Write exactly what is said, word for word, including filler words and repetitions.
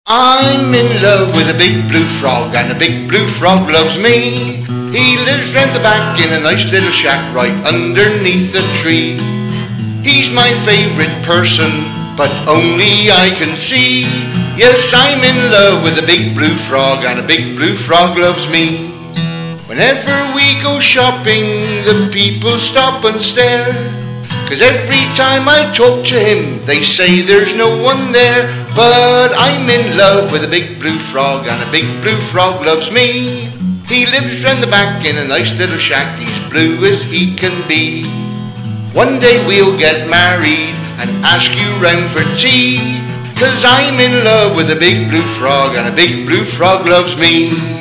I'm in love with a big blue frog, and a big blue frog loves me. He lives round the back in a nice little shack right underneath a tree. He's my favourite person, but only I can see. Yes, I'm in love with a big blue frog, and a big blue frog loves me. Whenever we go shopping, the people stop and stare, 'cause every time I talk to him, they say there's no one there. But I'm in love with a big blue frog, and a big blue frog loves me. He lives round the back in a nice little shack, he's blue as he can be. One day we'll get married and ask you round for tea, 'cause I'm in love with a big blue frog, and a big blue frog loves me.